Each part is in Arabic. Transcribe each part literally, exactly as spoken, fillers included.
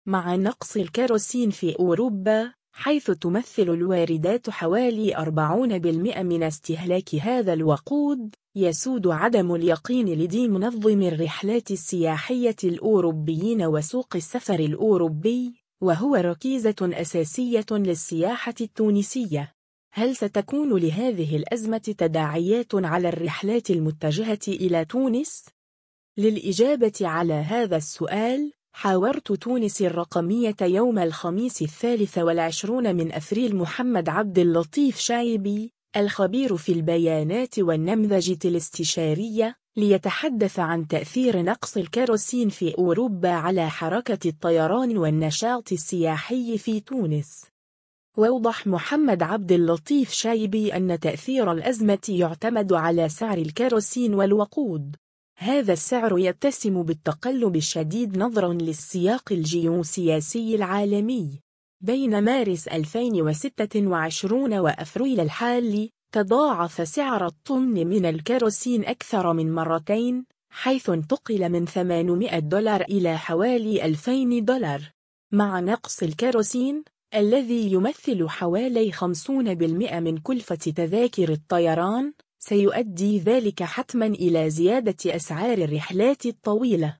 مع نقص الكيروسين في أوروبا، حيث تمثل الواردات حوالي أربعين بالمئة من استهلاك هذا الوقود، يسود عدم اليقين لدى منظم الرحلات السياحية الأوروبيين وسوق السفر الأوروبي، وهو ركيزة أساسية للسياحة التونسية. هل ستكون لهذه الأزمة تداعيات على الرحلات المتجهة إلى تونس؟ للإجابة على هذا السؤال، حاورت تونس الرقمية يوم الخميس الثالث والعشرون من أفريل محمد عبد اللطيف شايبي، الخبير في البيانات والنمذجة الاستشارية، ليتحدث عن تأثير نقص الكيروسين في أوروبا على حركة الطيران والنشاط السياحي في تونس. وأوضح محمد عبد اللطيف شايبي أن تأثير الأزمة يعتمد على سعر الكيروسين والوقود. هذا السعر يتسم بالتقلب الشديد نظراً للسياق الجيوسياسي العالمي. بين مارس ألفين وستة وعشرين وأفريل الحالي، تضاعف سعر الطن من الكيروسين أكثر من مرتين، حيث انتقل من ثمانمائة دولار إلى حوالي ألفين دولار. مع نقص الكيروسين، الذي يمثل حوالي خمسين بالمئة من كلفة تذاكر الطيران، سيؤدي ذلك حتماً إلى زيادة أسعار الرحلات الطويلة.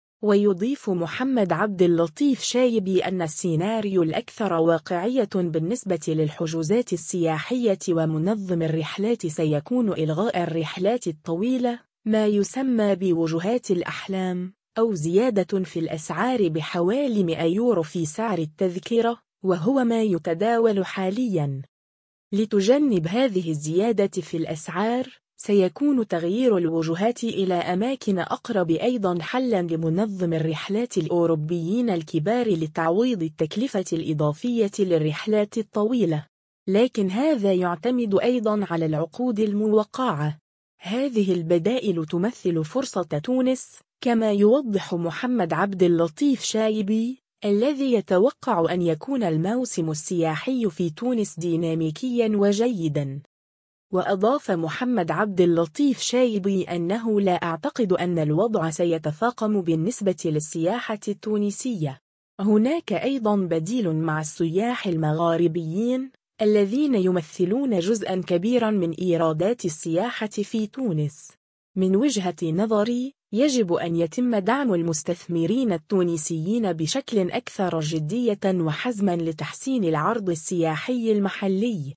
ويضيف محمد عبد اللطيف شايبي أن السيناريو الأكثر واقعية بالنسبة للحجوزات السياحية ومنظم الرحلات سيكون إلغاء الرحلات الطويلة، ما يسمى بوجهات الأحلام، أو زيادة في الأسعار بحوالي مئة يورو في سعر التذكرة، وهو ما يتداول حالياً. لتجنب هذه الزيادة في الأسعار، سيكون تغيير الوجهات إلى أماكن أقرب أيضاً حلاً لمنظم الرحلات الأوروبيين الكبار لتعويض التكلفة الإضافية للرحلات الطويلة، لكن هذا يعتمد أيضاً على العقود الموقعة. هذه البدائل تمثل فرصة تونس، كما يوضح محمد عبد اللطيف شايبي، الذي يتوقع أن يكون الموسم السياحي في تونس ديناميكياً وجيداً. وأضاف محمد عبد اللطيف شايبي أنه لا أعتقد أن الوضع سيتفاقم بالنسبة للسياحة التونسية. هناك أيضاً بديل مع السياح المغاربيين، الذين يمثلون جزءاً كبيراً من إيرادات السياحة في تونس. من وجهة نظري، يجب أن يتم دعم المستثمرين التونسيين بشكل أكثر جدية وحزماً لتحسين العرض السياحي المحلي.